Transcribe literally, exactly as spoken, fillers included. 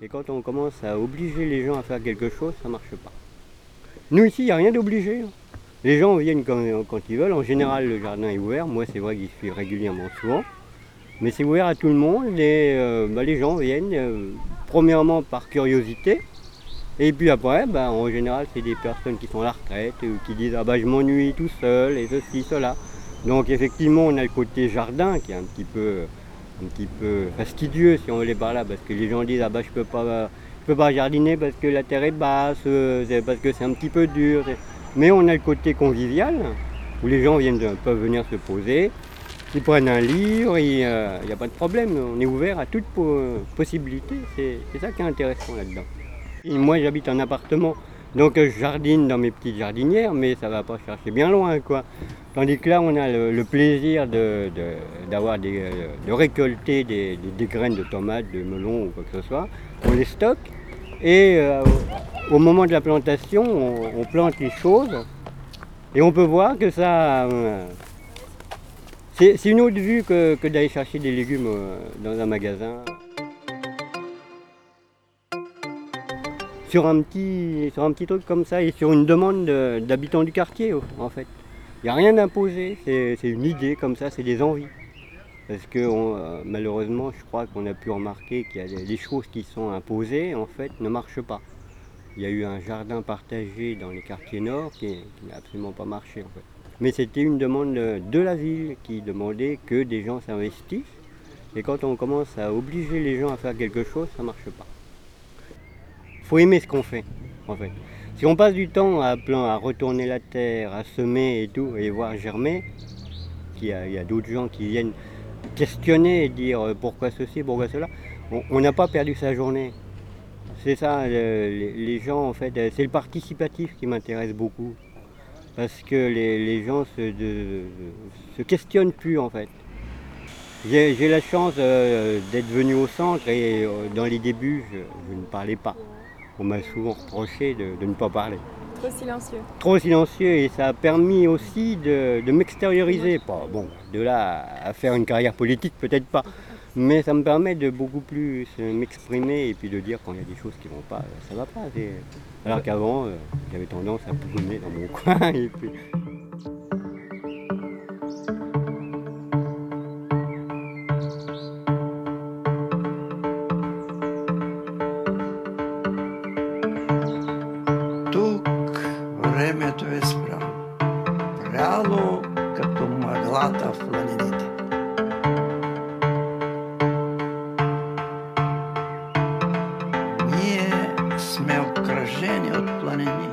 Et quand on commence à obliger les gens à faire quelque chose, ça ne marche pas. Nous ici, il n'y a rien d'obligé. Les gens viennent quand, quand ils veulent. En général, le jardin est ouvert. Moi, c'est vrai que j'y suis régulièrement souvent. Mais c'est ouvert à tout le monde et euh, bah, les gens viennent euh, premièrement par curiosité. Et puis après, bah, en général, c'est des personnes qui sont à la retraite ou qui disent ah bah je m'ennuie tout seul et ceci, cela. Donc effectivement, on a le côté jardin qui est un petit peu, un petit peu fastidieux si on veut aller par là, parce que les gens disent ah bah je peux pas, je peux pas jardiner parce que la terre est basse, parce que c'est un petit peu dur. Mais on a le côté convivial où les gens viennent, peuvent venir se poser. Ils prennent un livre, il n'y a, a pas de problème, on est ouvert à toute po possibilité, c'est ça qui est intéressant là-dedans. Moi j'habite en appartement, donc je jardine dans mes petites jardinières, mais ça ne va pas chercher bien loin, quoi. Tandis que là on a le, le plaisir de, de, d'avoir des, de récolter des, des, des graines de tomates, de melons ou quoi que ce soit, on les stocke et euh, au moment de la plantation on, on plante les choses et on peut voir que ça... Euh, C'est une autre vue que, que d'aller chercher des légumes dans un magasin. Sur un petit, sur un petit truc comme ça et sur une demande d'habitants du quartier en fait. Il n'y a rien d'imposé, c'est une idée comme ça, c'est des envies. Parce que on, euh, malheureusement, je crois qu'on a pu remarquer qu'il y a des, des choses qui sont imposées en fait ne marchent pas. Il y a eu un jardin partagé dans les quartiers nord qui, qui n'a absolument pas marché en fait. Mais c'était une demande de la ville qui demandait que des gens s'investissent. Et quand on commence à obliger les gens à faire quelque chose, ça ne marche pas. Il faut aimer ce qu'on fait, en fait. Si on passe du temps à, à retourner la terre, à semer et tout, et voir germer, il y a, a d'autres gens qui viennent questionner et dire pourquoi ceci, pourquoi cela, on n'a pas perdu sa journée. C'est ça, le, les, les gens, en fait, c'est le participatif qui m'intéresse beaucoup. Parce que les, les gens se, de, se questionnent plus en fait. J'ai la chance euh, d'être venu au centre et euh, dans les débuts je, je ne parlais pas. On m'a souvent reproché de, de ne pas parler. Trop silencieux. Trop silencieux et ça a permis aussi de, de m'extérioriser. Pas bon, de là à faire une carrière politique peut-être pas. Mais ça me permet de beaucoup plus m'exprimer et puis de dire quand il y a des choses qui ne vont pas, ça ne va pas. Alors qu'avant, euh, j'avais tendance à bourrer dans mon coin. Et puis... Тук времето е спряло. Пряло като мъглата в планините. Ние сме обкръжени от планини.